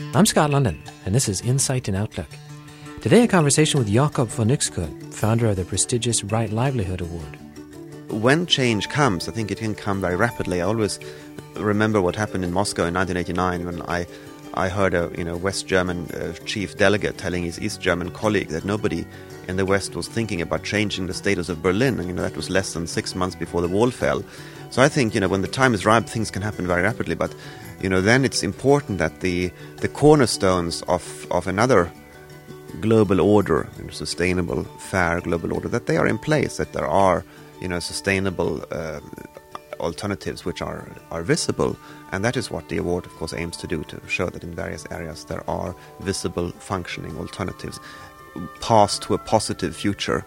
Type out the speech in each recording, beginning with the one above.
I'm Scott London, and this is Insight and Outlook. Today, a conversation with Jakob von Uexküll, founder of the prestigious Right Livelihood Award. When change comes, I think it can come very rapidly. I always remember what happened in Moscow in 1989 when I heard a West German chief delegate telling his East German colleague that nobody in the West was thinking about changing the status of Berlin, and that was less than 6 months before the wall fell. So I think when the time is ripe, things can happen very rapidly. But then it's important that the cornerstones of another global order, sustainable, fair global order, that they are in place, that there are sustainable alternatives which are visible. And that is what the award, of course, aims to do, to show that in various areas there are visible, functioning alternatives, paths to a positive future.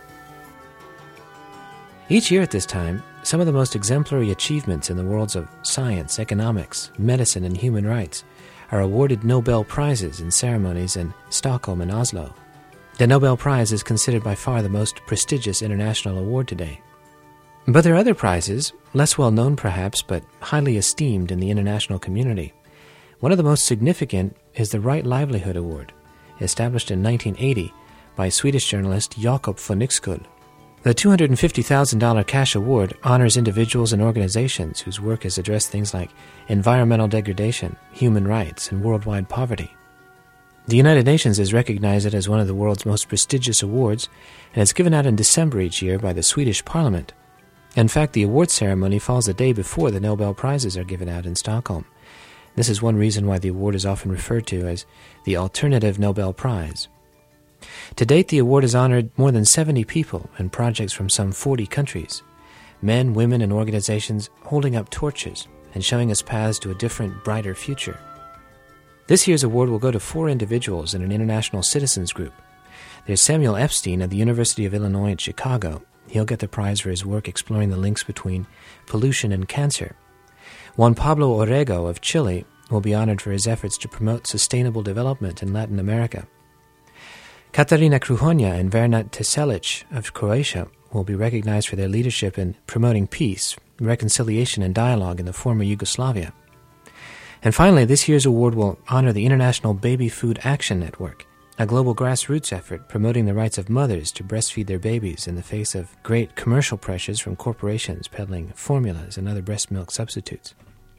Each year at this time, some of the most exemplary achievements in the worlds of science, economics, medicine, and human rights are awarded Nobel Prizes in ceremonies in Stockholm and Oslo. The Nobel Prize is considered by far the most prestigious international award today. But there are other prizes, less well known perhaps, but highly esteemed in the international community. One of the most significant is the Right Livelihood Award, established in 1980 by Swedish journalist Jakob von Uexküll. The $250,000 cash award honors individuals and organizations whose work has addressed things like environmental degradation, human rights, and worldwide poverty. The United Nations has recognized it as one of the world's most prestigious awards, and it's given out in December each year by the Swedish Parliament. In fact, the award ceremony falls the day before the Nobel Prizes are given out in Stockholm. This is one reason why the award is often referred to as the Alternative Nobel Prize. To date, the award has honored more than 70 people and projects from some 40 countries, men, women, and organizations holding up torches and showing us paths to a different, brighter future. This year's award will go to 4 individuals in an international citizens group. There's Samuel Epstein of the University of Illinois at Chicago. He'll get the prize for his work exploring the links between pollution and cancer. Juan Pablo Orrego of Chile will be honored for his efforts to promote sustainable development in Latin America. Katarina Kruhonia and Vernat Teselic of Croatia will be recognized for their leadership in promoting peace, reconciliation, and dialogue in the former Yugoslavia. And finally, this year's award will honor the International Baby Food Action Network, a global grassroots effort promoting the rights of mothers to breastfeed their babies in the face of great commercial pressures from corporations peddling formulas and other breast milk substitutes.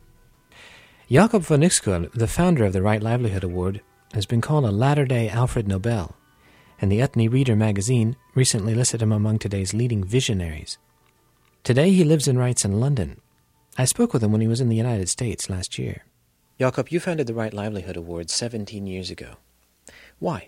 Jakob von Uexküll, the founder of the Right Livelihood Award, has been called a latter-day Alfred Nobel, and the Ethne Reader magazine recently listed him among today's leading visionaries. Today he lives and writes in London. I spoke with him when he was in the United States last year. Jakob, you founded the Right Livelihood Award 17 years ago. Why?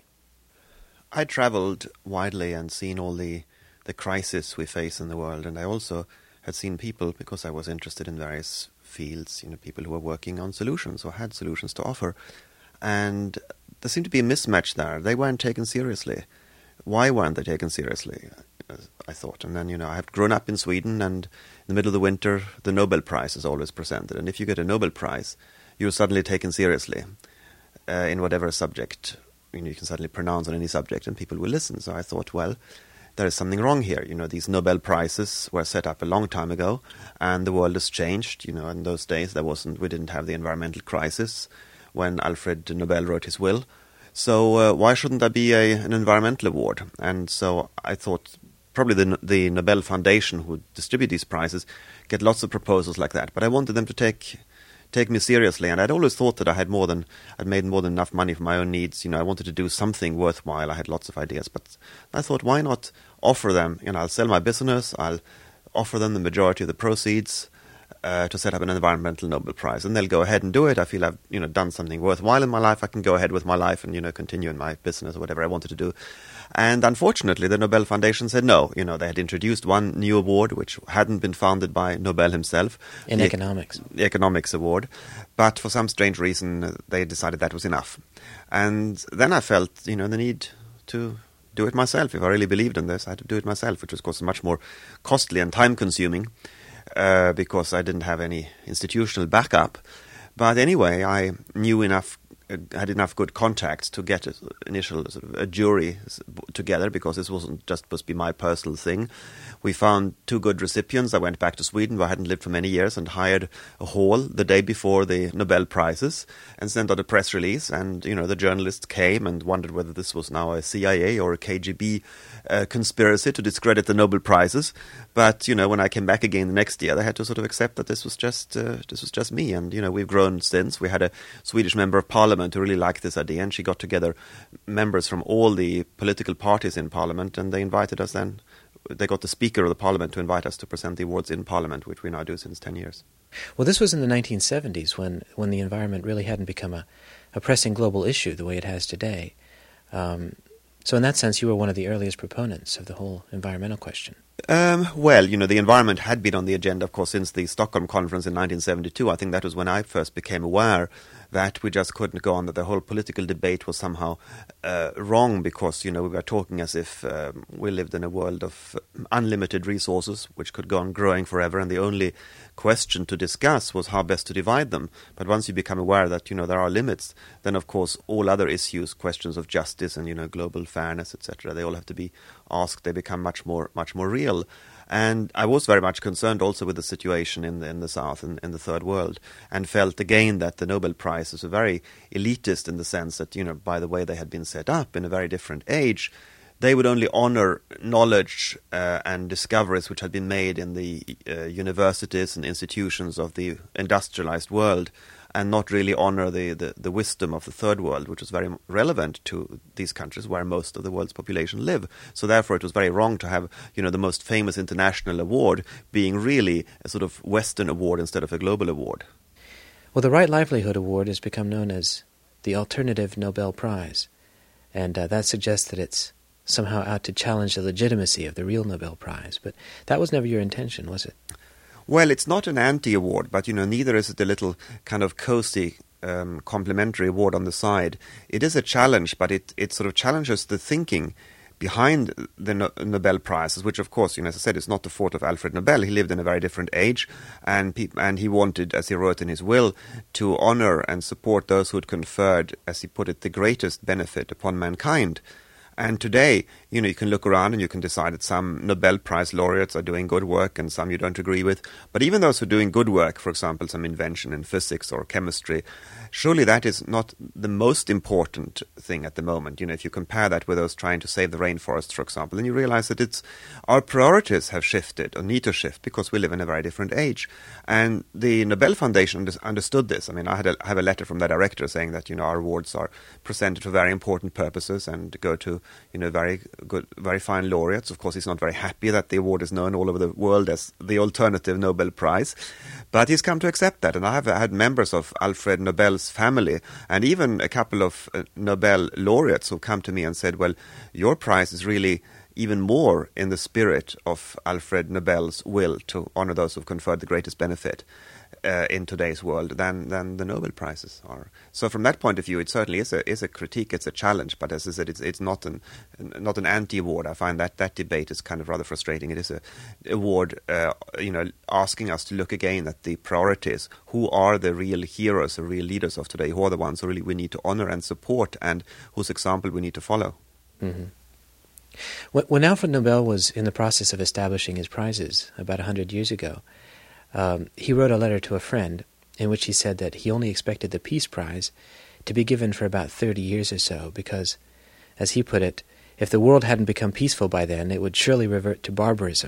I traveled widely and seen all the crises we face in the world, and I also had seen people, because I was interested in various fields, people who were working on solutions or had solutions to offer, and there seemed to be a mismatch there. They weren't taken seriously. Why weren't they taken seriously? I thought. And then, I had grown up in Sweden, and in the middle of the winter, the Nobel Prize is always presented. And if you get a Nobel Prize, you're suddenly taken seriously in whatever subject. You can suddenly pronounce on any subject, and people will listen. So I thought, well, there is something wrong here. These Nobel Prizes were set up a long time ago, and the world has changed. In those days, we didn't have the environmental crisis when Alfred Nobel wrote his will. So why shouldn't there be an environmental award? And so I thought probably the Nobel Foundation, who distribute these prizes, get lots of proposals like that. But I wanted them to take me seriously, and I'd always thought that I'd made more than enough money for my own needs. I wanted to do something worthwhile. I had lots of ideas, but I thought, why not offer them? I'll sell my business. I'll offer them the majority of the proceeds to set up an environmental Nobel Prize, and they'll go ahead and do it. I feel I've done something worthwhile in my life. I can go ahead with my life and continue in my business or whatever I wanted to do. And unfortunately, the Nobel Foundation said no. They had introduced one new award which hadn't been founded by Nobel himself, in economics, the Economics Award. But for some strange reason, they decided that was enough. And then I felt the need to do it myself. If I really believed in this, I had to do it myself, which was, of course, much more costly and time-consuming. Because I didn't have any institutional backup. But anyway, I knew enough had enough good contacts to get an initial sort of a jury together, because this wasn't just supposed to be my personal thing. We found 2 good recipients. I went back to Sweden, where I hadn't lived for many years, and hired a hall the day before the Nobel Prizes and sent out a press release. And, the journalists came and wondered whether this was now a CIA or a KGB conspiracy to discredit the Nobel Prizes. But, when I came back again the next year, they had to sort of accept that this was just me. And, we've grown since. We had a Swedish member of parliament who really liked this idea, and she got together members from all the political parties in parliament, and they invited us then. They got the Speaker of the Parliament to invite us to present the awards in Parliament, which we now do since 10 years. Well, this was in the 1970s when the environment really hadn't become a pressing global issue the way it has today. So in that sense, you were one of the earliest proponents of the whole environmental question. Well, the environment had been on the agenda, of course, since the Stockholm Conference in 1972. I think that was when I first became aware that we just couldn't go on, that the whole political debate was somehow wrong, because, we were talking as if we lived in a world of unlimited resources, which could go on growing forever, and the only question to discuss was how best to divide them. But once you become aware that, there are limits, then, of course, all other issues, questions of justice and, global fairness, etc., they all have to be asked. They become much more real. And I was very much concerned also with the situation in the South and in the Third World, and felt again that the Nobel Prizes were very elitist, in the sense that, by the way they had been set up in a very different age, they would only honor knowledge and discoveries which had been made in the universities and institutions of the industrialized world, and not really honor the wisdom of the Third World, which was very relevant to these countries where most of the world's population live. So therefore it was very wrong to have, the most famous international award being really a sort of Western award instead of a global award. Well, the Right Livelihood Award has become known as the Alternative Nobel Prize, and that suggests that it's somehow out to challenge the legitimacy of the real Nobel Prize. But that was never your intention, was it? Well, it's not an anti-award, but, neither is it a little kind of cozy complimentary award on the side. It is a challenge, but it sort of challenges the thinking behind the Nobel Prizes, which, of course, as I said, is not the fault of Alfred Nobel. He lived in a very different age, and he wanted, as he wrote in his will, to honor and support those who had conferred, as he put it, the greatest benefit upon mankind. And today, you can look around and you can decide that some Nobel Prize laureates are doing good work and some you don't agree with. But even those who are doing good work, for example, some invention in physics or chemistry, surely that is not the most important thing at the moment. If you compare that with those trying to save the rainforest, for example, then you realize that our priorities have shifted, or need to shift, because we live in a very different age. And the Nobel Foundation understood this. I mean, I have a letter from the director saying that, our awards are presented for very important purposes and go to, very good, very fine laureates. Of course, he's not very happy that the award is known all over the world as the Alternative Nobel Prize, but he's come to accept that. And I have had members of Alfred Nobel's family, and even a couple of Nobel laureates who come to me and said, well, your prize is really even more in the spirit of Alfred Nobel's will to honor those who've conferred the greatest benefit in today's world than the Nobel Prizes are. So from that point of view, it certainly is a critique, it's a challenge. But as I said, it's not an anti-award. I find that debate is kind of rather frustrating. It is a award, asking us to look again at the priorities. Who are the real heroes, the real leaders of today? Who are the ones who really we need to honor and support, and whose example we need to follow? Mm-hmm. When Alfred Nobel was in the process of establishing his prizes about 100 years ago, he wrote a letter to a friend in which he said that he only expected the Peace Prize to be given for about 30 years or so because, as he put it, if the world hadn't become peaceful by then, it would surely revert to barbarism.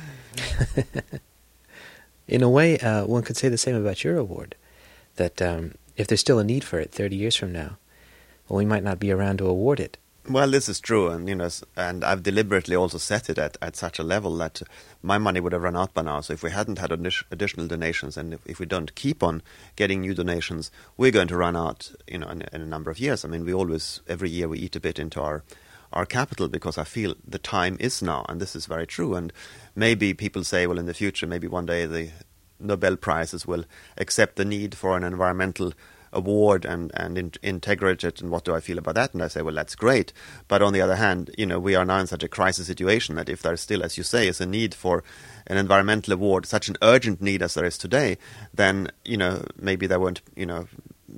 In a way, one could say the same about your award, that if there's still a need for it 30 years from now, well, we might not be around to award it. Well, this is true, and I've deliberately also set it at such a level that my money would have run out by now. So if we hadn't had additional donations, and if we don't keep on getting new donations, we're going to run out, in a number of years. I mean, every year we eat a bit into our capital, because I feel the time is now, and this is very true. And maybe people say, well, in the future, maybe one day the Nobel Prizes will accept the need for an environmental award and integrate it, and what do I feel about that? And I say, well, that's great. But on the other hand, we are now in such a crisis situation that if there still, as you say, is a need for an environmental award, such an urgent need as there is today, then, maybe there won't,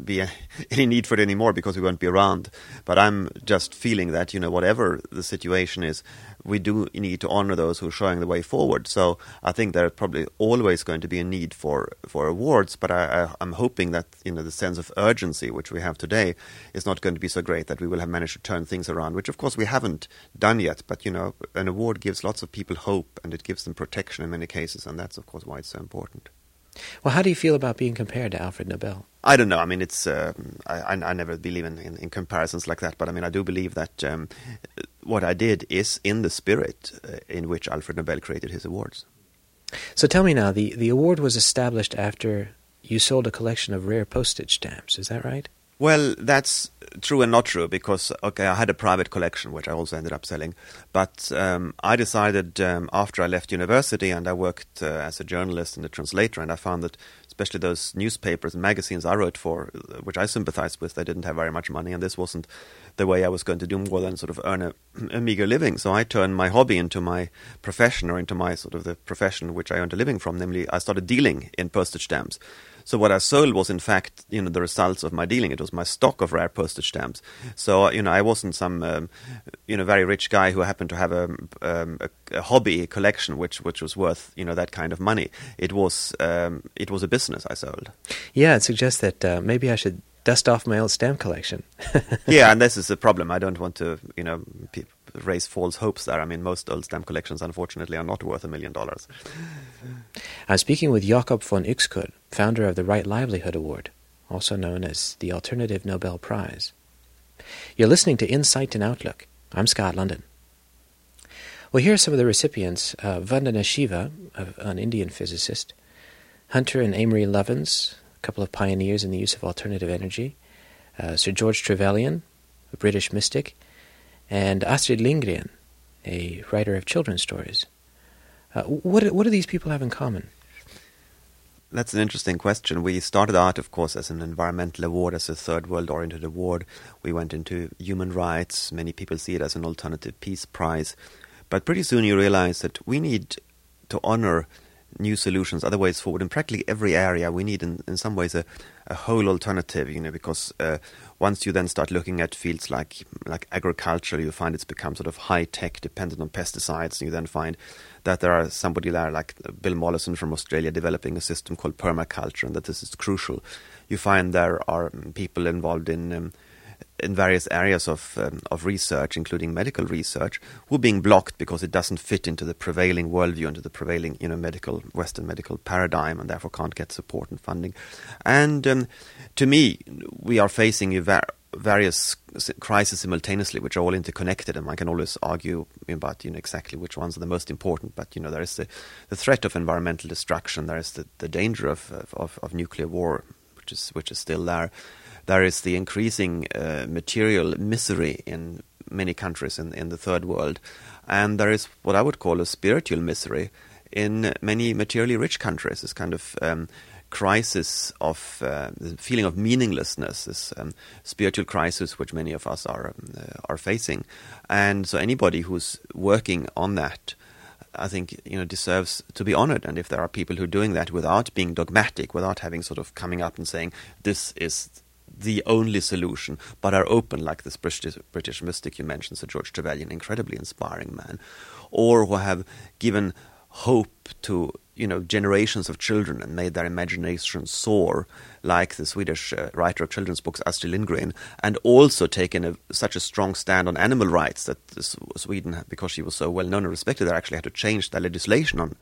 be any need for it anymore because we won't be around. But I'm just feeling that, whatever the situation is, we do need to honor those who are showing the way forward. So I think there's probably always going to be a need for awards, but I'm hoping that, the sense of urgency which we have today is not going to be so great that we will have managed to turn things around, which of course we haven't done yet. But, an award gives lots of people hope, and it gives them protection in many cases, and that's of course why it's so important. Well, how do you feel about being compared to Alfred Nobel? I don't know. I mean, it's I never believe in comparisons like that. But I mean, I do believe that what I did is in the spirit in which Alfred Nobel created his awards. So tell me now, the award was established after you sold a collection of rare postage stamps. Is that right? Well, that's true and not true because, I had a private collection, which I also ended up selling. But I decided after I left university, and I worked as a journalist and a translator, and I found that especially those newspapers and magazines I wrote for, which I sympathized with, they didn't have very much money, and this wasn't the way I was going to do more than sort of earn a meager living. So I turned my hobby into my profession, or into my sort of the profession which I earned a living from, namely I started dealing in postage stamps. So what I sold was, in fact, the results of my dealing. It was my stock of rare postage stamps. So, I wasn't some, very rich guy who happened to have a hobby collection which was worth, that kind of money. It was a business I sold. Yeah, it suggests that maybe I should dust off my old stamp collection. Yeah, and this is the problem. I don't want to, raise false hopes there. I mean, most old stamp collections, unfortunately, are not worth $1 million. I'm speaking with Jakob von Uexküll, founder of the Right Livelihood Award, also known as the Alternative Nobel Prize. You're listening to Insight and Outlook. I'm Scott London. Well, here are some of the recipients. Vandana Shiva, an Indian physicist, Hunter and Amory Lovins, a couple of pioneers in the use of alternative energy, Sir George Trevelyan, a British mystic, and Astrid Lindgren, a writer of children's stories. What do these people have in common? That's an interesting question. We started out, of course, as an environmental award, as a third world-oriented award. We went into human rights. Many people see it as an alternative peace prize. But pretty soon you realize that we need to honor new solutions, other ways forward. In practically every area, we need, in some ways, a whole alternative, because once you then start looking at fields like agriculture, you find it's become sort of high-tech, dependent on pesticides. And you then find that there are somebody there like Bill Mollison from Australia developing a system called permaculture, and that this is crucial. You find there are people involved in various areas of research, including medical research, who are being blocked because it doesn't fit into the prevailing worldview, into the prevailing Western medical paradigm, and therefore can't get support and funding. And to me, we are facing various crises simultaneously, which are all interconnected, and I can always argue about exactly which ones are the most important. But there is the threat of environmental destruction. There is the danger of nuclear war, which is still there. There is the increasing material misery in many countries in the third world. And there is what I would call a spiritual misery in many materially rich countries, this kind of crisis of the feeling of meaninglessness, this spiritual crisis which many of us are facing. And so anybody who's working on that, I think, deserves to be honored. And if there are people who are doing that without being dogmatic, without having sort of coming up and saying, this is the only solution, but are open, like this British mystic you mentioned, Sir George Trevelyan, incredibly inspiring man, or who have given hope to generations of children and made their imagination soar, like the Swedish writer of children's books Astrid Lindgren, and also taken such a strong stand on animal rights that Sweden, because she was so well known and respected, they actually had to change their legislation on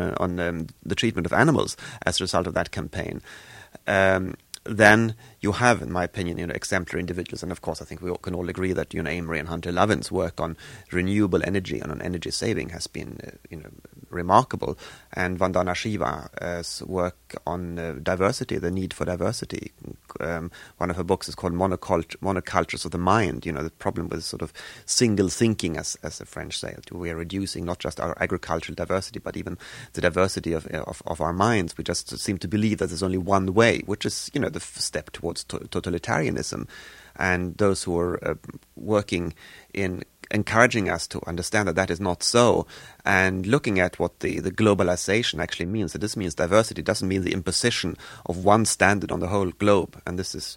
the treatment of animals as a result of that campaign. Then you have, in my opinion, exemplary individuals. And of course, I think we can all agree that, Amory and Hunter Lovin's work on renewable energy and on energy saving has been, remarkable. And Vandana Shiva's work on diversity, the need for diversity. One of her books is called Monocultures of the Mind, the problem with sort of single thinking, as the French say. We are reducing not just our agricultural diversity, but even the diversity of our minds. We just seem to believe that there's only one way, which is, the step towards totalitarianism. And those who are working in encouraging us to understand that that is not so, and looking at what the globalization actually means. That this means diversity doesn't mean the imposition of one standard on the whole globe. And this is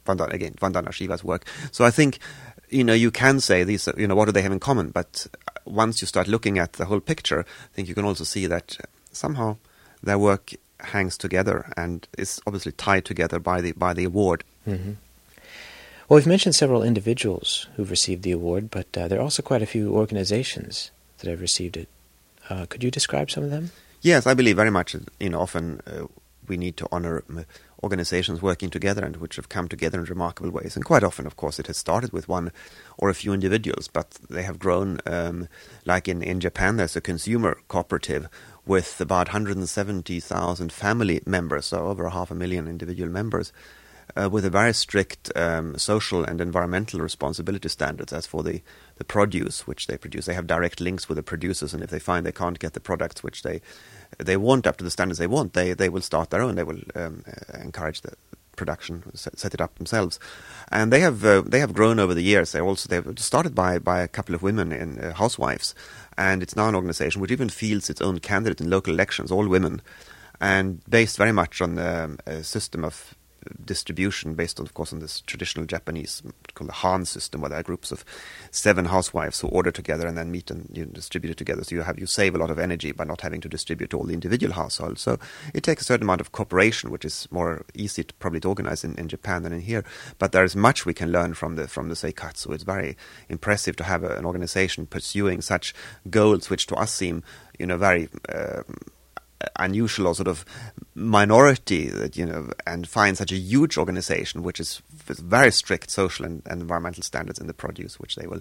Vandana Shiva's work. So I think, you can say these, what do they have in common? But once you start looking at the whole picture, I think you can also see that somehow their work hangs together and is obviously tied together by the award. Mm-hmm. Well, we've mentioned several individuals who've received the award, but there are also quite a few organizations that have received it. Could you describe some of them? Yes, I believe very much, often we need to honor organizations working together and which have come together in remarkable ways. And quite often, of course, it has started with one or a few individuals, but they have grown. Like in Japan, there's a consumer cooperative with about 170,000 family members, so over 500,000 individual members, with a very strict social and environmental responsibility standards as for the produce which they produce. They have direct links with the producers, and if they find they can't get the products which they want up to the standards they want, they will start their own. They will encourage the production, set it up themselves, and they have grown over the years. They've started by a couple of women in housewives, and it's now an organization which even fields its own candidate in local elections, all women, and based very much on a system of distribution based, of course, on this traditional Japanese called the Han system, where there are groups of 7 housewives who order together and then meet and distribute it together. So you save a lot of energy by not having to distribute to all the individual households. So it takes a certain amount of cooperation, which is more easy probably to organize in Japan than in here. But there is much we can learn from the Seikatsu. It's very impressive to have an organization pursuing such goals, which to us seem, very unusual or sort of minority, that and find such a huge organization which is with very strict social and environmental standards in the produce which they will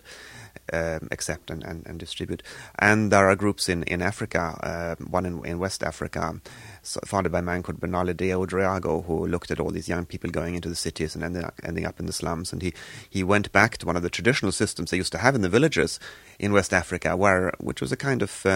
accept and distribute. And there are groups in Africa, one in West Africa, founded by a man called Benale Deo Driago, who looked at all these young people going into the cities and ending up in the slums. And he went back to one of the traditional systems they used to have in the villages in West Africa, which was a kind of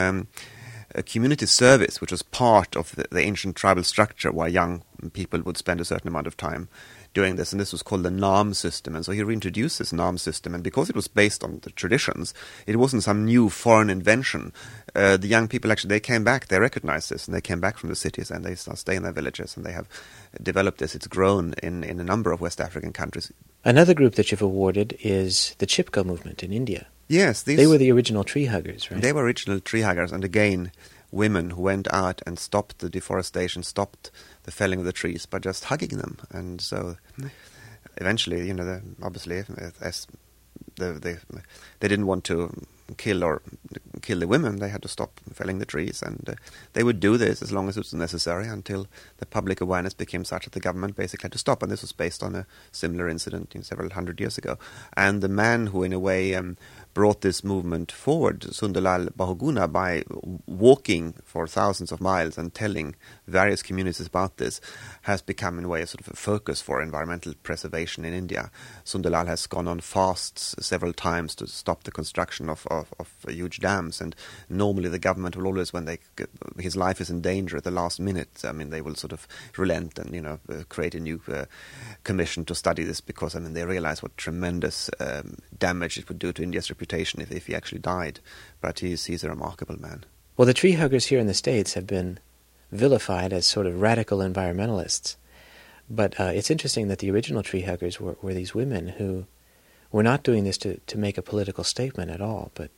a community service, which was part of the ancient tribal structure, where young people would spend a certain amount of time doing this, and this was called the Naam system. And so he reintroduced this Naam system, and because it was based on the traditions, it wasn't some new foreign invention. The young people actually, they came back, they recognized this, and they came back from the cities, and they stay in their villages, and they have developed this. It's grown in a number of West African countries. Another group that you've awarded is the Chipko movement in India. Yes. They were the original tree huggers, right? They were original tree huggers, and again, women who went out and stopped the deforestation, stopped the felling of the trees by just hugging them. And so eventually, obviously, as they didn't want to kill the women, they had to stop felling the trees, and they would do this as long as it was necessary until the public awareness became such that the government basically had to stop. And this was based on a similar incident several hundred years ago. And the man who in a way brought this movement forward, Sunderlal Bahuguna, by walking for thousands of miles and telling various communities about this, has become in a way a sort of a focus for environmental preservation in India. Sunderlal has gone on fasts several times to stop the construction of huge dams, and normally the government will always, when his life is in danger at the last minute, they will sort of relent and create a new commission to study this, because they realize what tremendous damage it would do to India's reputation if he actually died. But he's a remarkable man. Well, the tree huggers here in the States have been vilified as sort of radical environmentalists, but it's interesting that the original tree huggers were these women who were not doing this to make a political statement at all, but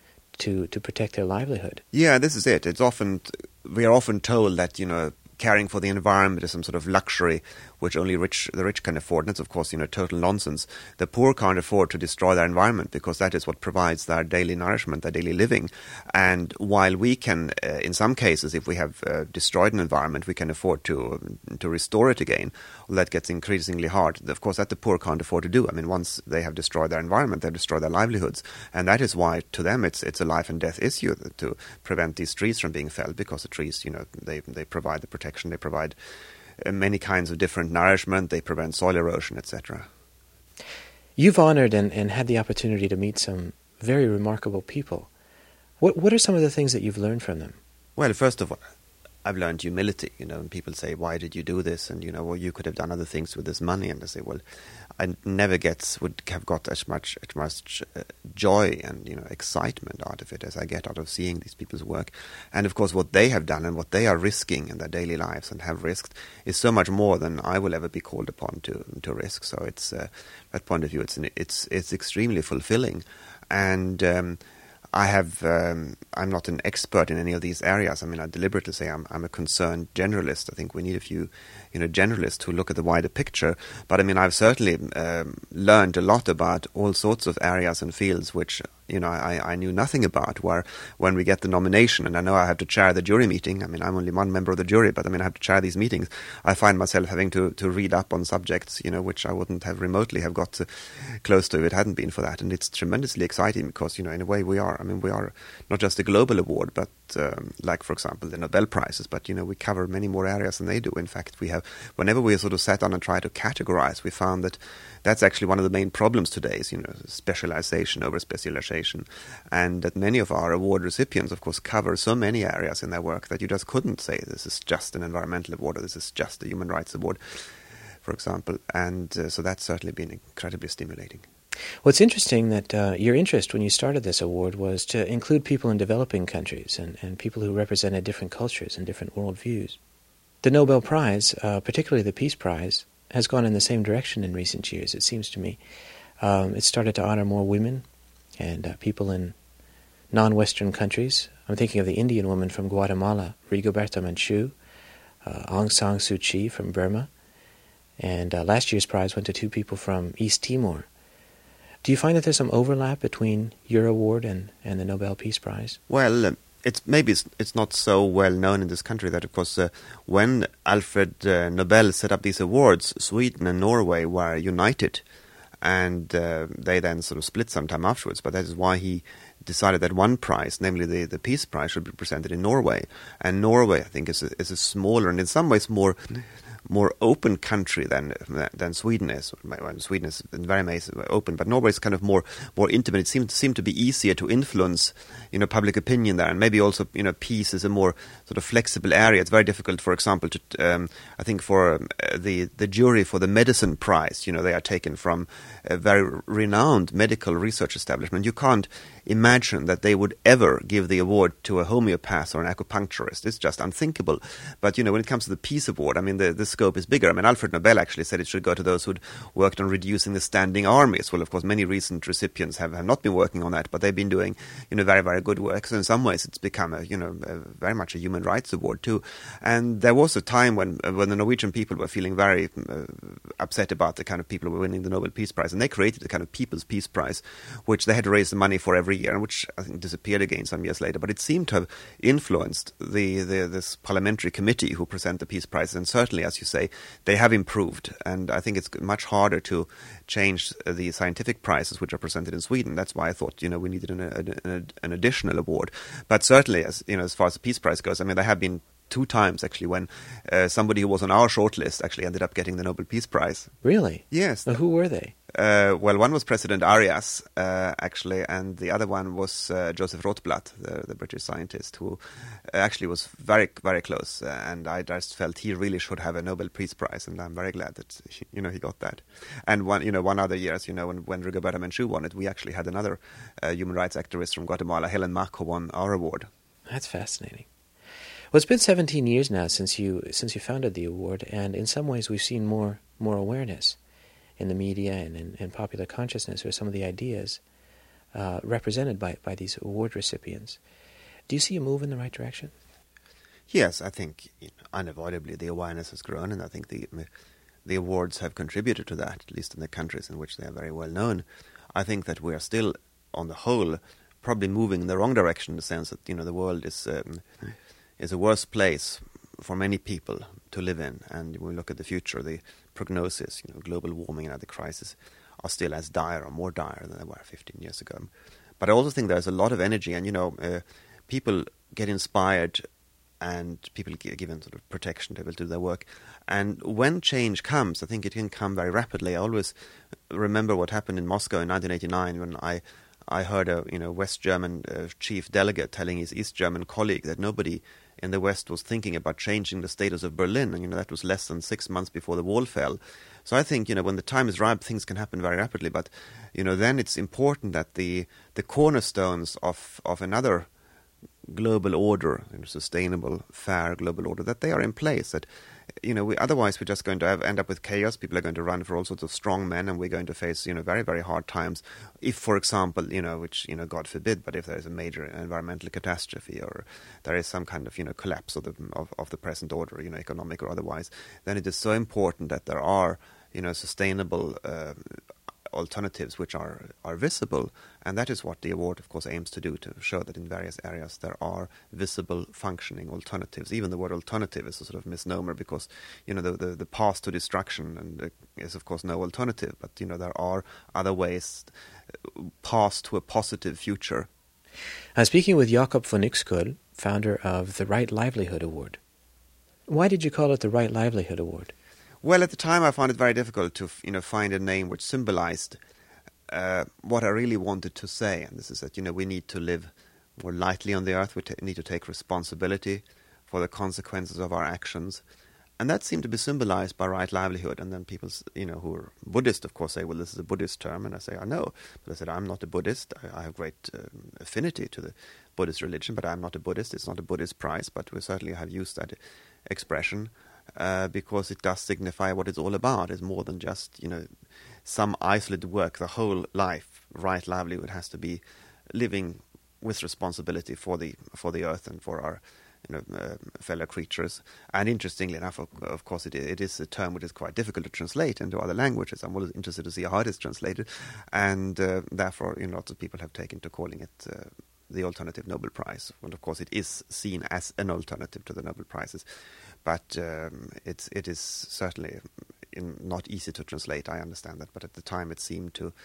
to protect their livelihood. Yeah, this is it. We are often told that caring for the environment is some sort of luxury which only the rich can afford. And that's, of course, total nonsense. The poor can't afford to destroy their environment, because that is what provides their daily nourishment, their daily living. And while we can, in some cases, if we have destroyed an environment, we can afford to restore it again, well, that gets increasingly hard. Of course, that the poor can't afford to do. Once they have destroyed their environment, they destroy their livelihoods. And that is why, to them, it's a life and death issue to prevent these trees from being felled, because the trees, they provide the protection, they provide many kinds of different nourishment, they prevent soil erosion, etc. You've honored and had the opportunity to meet some very remarkable people. What are some of the things that you've learned from them? Well, first of all, I've learned humility, and people say, why did you do this? And, well, you could have done other things with this money. And I say, well, I never would have got as much joy and, excitement out of it as I get out of seeing these people's work. And, of course, what they have done and what they are risking in their daily lives and have risked is so much more than I will ever be called upon to risk. So it's, that point of view, it's extremely fulfilling. And I'm not an expert in any of these areas. I mean, I deliberately say I'm a concerned generalist. I think we need a few, generalists who look at the wider picture. But I mean, I've certainly learned a lot about all sorts of areas and fields which, I knew nothing about. Where when we get the nomination, and I know I have to chair the jury meeting. I mean, I'm only one member of the jury, but I mean, I have to chair these meetings. I find myself having to read up on subjects, which I wouldn't have remotely have got close to if it hadn't been for that. And it's tremendously exciting because, in a way we are not just a global award, but like, for example, the Nobel Prizes, but, we cover many more areas than they do. In fact, whenever we sort of sat down and tried to categorize, we found that that's actually one of the main problems today is, specialization over specialization. And that many of our award recipients, of course, cover so many areas in their work that you just couldn't say this is just an environmental award or this is just a human rights award, for example. And so that's certainly been incredibly stimulating. Well, it's interesting that your interest when you started this award was to include people in developing countries and people who represented different cultures and different worldviews. The Nobel Prize, particularly the Peace Prize, has gone in the same direction in recent years, it seems to me. It started to honor more women and people in non-Western countries. I'm thinking of the Indian woman from Guatemala, Rigoberta Menchú, Aung San Suu Kyi from Burma, and last year's prize went to 2 people from East Timor. Do you find that there's some overlap between your award and the Nobel Peace Prize? Well, it's not so well known in this country that, of course, when Alfred Nobel set up these awards, Sweden and Norway were united, and they then sort of split sometime afterwards. But that is why he decided that one prize, namely the Peace Prize, should be presented in Norway. And Norway, I think, is a smaller and in some ways more open country than Sweden is. Well, Sweden is very open, but Norway is kind of more intimate. It seemed to be easier to influence, public opinion there, and maybe also, peace is a more sort of flexible area. It's very difficult, for example, to I think for the jury for the Medicine Prize, they are taken from a very renowned medical research establishment. You can't imagine that they would ever give the award to a homeopath or an acupuncturist. It's just unthinkable. But, when it comes to the Peace Award, I mean, the scope is bigger. I mean, Alfred Nobel actually said it should go to those who'd worked on reducing the standing armies. Well, of course, many recent recipients have not been working on that, but they've been doing, very, very good work. So in some ways, it's become very much a human rights award too. And there was a time when the Norwegian people were feeling very upset about the kind of people who were winning the Nobel Peace Prize, and they created the kind of People's Peace Prize, which they had to raise the money for every year, and which I think disappeared again some years later. But it seemed to have influenced this parliamentary committee who present the Peace Prize, and certainly, as you say, they have improved. And I think it's much harder to change the scientific prizes which are presented in Sweden. That's why I thought we needed an additional award. But certainly, as far as the Peace Prize goes, I mean, there have been 2 times actually when somebody who was on our shortlist actually ended up getting the Nobel Peace Prize. Really? Yes. Well, who were they? Well, one was President Arias, actually, and the other one was Joseph Rotblat, the British scientist, who actually was very, very close. And I just felt he really should have a Nobel Peace Prize, and I'm very glad that he got that. And one other year, as when Rigoberta Menchú won it, we actually had another human rights activist from Guatemala, Helen Mack, who won our award. That's fascinating. Well, it's been 17 years now since you founded the award, and in some ways we've seen more awareness in the media and in popular consciousness or some of the ideas represented by these award recipients. Do you see a move in the right direction? Yes, I think unavoidably the awareness has grown, and I think the awards have contributed to that, at least in the countries in which they are very well known. I think that we are still, on the whole, probably moving in the wrong direction in the sense that the world is a worse place for many people to live in. And when we look at the future, the prognosis, global warming and other crises are still as dire or more dire than they were 15 years ago. But I also think there's a lot of energy, and people get inspired and people get given sort of protection to be able to do their work. And when change comes, I think it can come very rapidly. I always remember what happened in Moscow in 1989 when I heard a West German chief delegate telling his East German colleague that nobody in the West was thinking about changing the status of Berlin, and that was less than 6 months before the wall fell. So I think when the time is ripe, things can happen very rapidly. But then it's important that the cornerstones of another global order, sustainable, fair global order, that they are in place. That otherwise we're just going to end up with chaos. People are going to run for all sorts of strong men, and we're going to face very, very hard times. If, for example, which God forbid, but if there is a major environmental catastrophe or there is some kind of collapse of the present order, economic or otherwise, then it is so important that there are sustainable alternatives which are visible, and that is what the award, of course, aims to do, to show that in various areas there are visible, functioning alternatives. Even the word alternative is a sort of misnomer, because the path to destruction is, of course, no alternative, but there are other ways, paths to a positive future. I'm speaking with Jakob von Uexküll, founder of the Right Livelihood Award. Why did you call it the Right Livelihood Award? Well, at the time I found it very difficult to find a name which symbolized what I really wanted to say, and this is that we need to live more lightly on the earth. We need to take responsibility for the consequences of our actions, and that seemed to be symbolized by right livelihood. And then people who are Buddhist, of course, say, well, this is a Buddhist term, and I say, I know, but I said, I'm not a Buddhist. I have great affinity to the Buddhist religion, but I'm not a Buddhist. It's not a Buddhist prize, but we certainly have used that expression. Because it does signify what it's all about. It's more than just some isolated work. The whole life, right livelihood, has to be living with responsibility for the earth and for our fellow creatures. And interestingly enough, of course, it is a term which is quite difficult to translate into other languages. I'm always interested to see how it is translated, and therefore lots of people have taken to calling it the Alternative Nobel Prize. And of course, it is seen as an alternative to the Nobel Prizes. But it is certainly not easy to translate, I understand that. But at the time it seemed to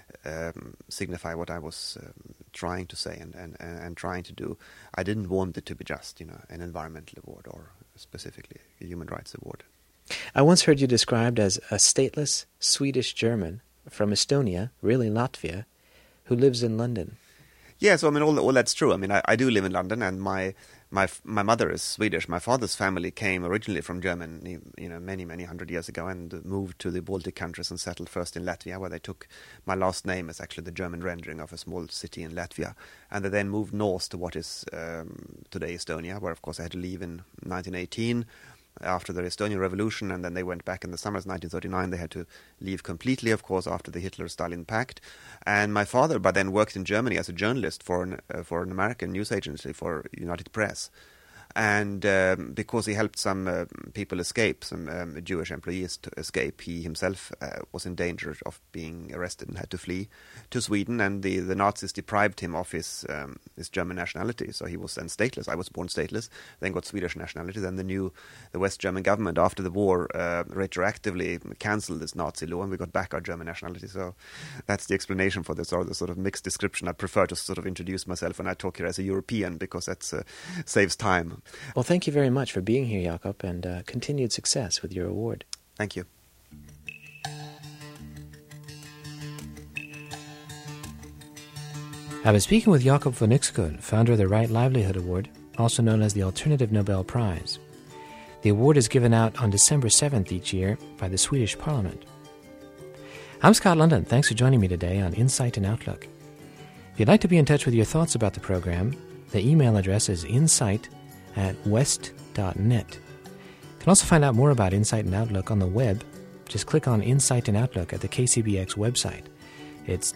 signify what I was trying to say and trying to do. I didn't want it to be just an environmental award or specifically a human rights award. I once heard you described as a stateless Swedish German from Estonia, really Latvia, who lives in London. Yeah, so all that's true. I do live in London, and my mother is Swedish. My father's family came originally from Germany, many, many hundred years ago, and moved to the Baltic countries and settled first in Latvia, where they took my last name as actually the German rendering of a small city in Latvia. And they then moved north to what is today Estonia, where, of course, I had to leave in 1918. After the Estonian Revolution, and then they went back in the summer of 1939. They had to leave completely, of course, after the Hitler-Stalin Pact. And my father, by then, worked in Germany as a journalist for an American news agency, for United Press. And because he helped some people escape, some Jewish employees to escape, he himself was in danger of being arrested and had to flee to Sweden. And the Nazis deprived him of his German nationality, so he was then stateless. I was born stateless, then got Swedish nationality. Then the West German government, after the war, retroactively cancelled this Nazi law, and we got back our German nationality. So that's the explanation for this, or the sort of mixed description. I prefer to sort of introduce myself when I talk here as a European, because that saves time. Well, thank you very much for being here, Jakob, and continued success with your award. Thank you. I was speaking with Jakob von Uexküll, founder of the Right Livelihood Award, also known as the Alternative Nobel Prize. The award is given out on December 7th each year by the Swedish Parliament. I'm Scott London. Thanks for joining me today on Insight and Outlook. If you'd like to be in touch with your thoughts about the program, the email address is insight@west.net. You can also find out more about Insight and Outlook on the web. Just click on Insight and Outlook at the KCBX website. It's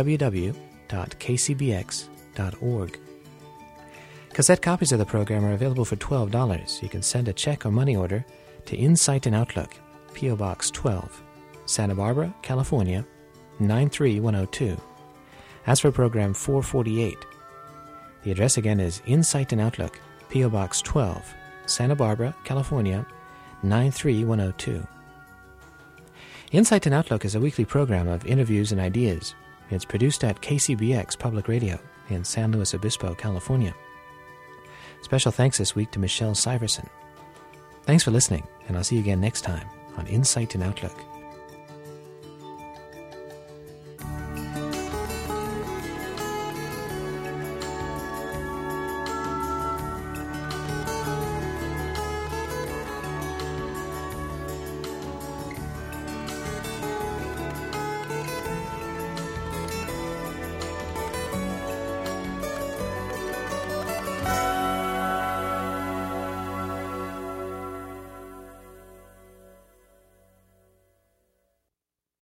www.kcbx.org. Cassette copies of the program are available for $12. You can send a check or money order to Insight and Outlook, P.O. Box 12, Santa Barbara, California, 93102. As for program 448, the address again is Insight and Outlook, P.O. Box 12, Santa Barbara, California, 93102. Insight and Outlook is a weekly program of interviews and ideas. It's produced at KCBX Public Radio in San Luis Obispo, California. Special thanks this week to Michelle Syverson. Thanks for listening, and I'll see you again next time on Insight and Outlook.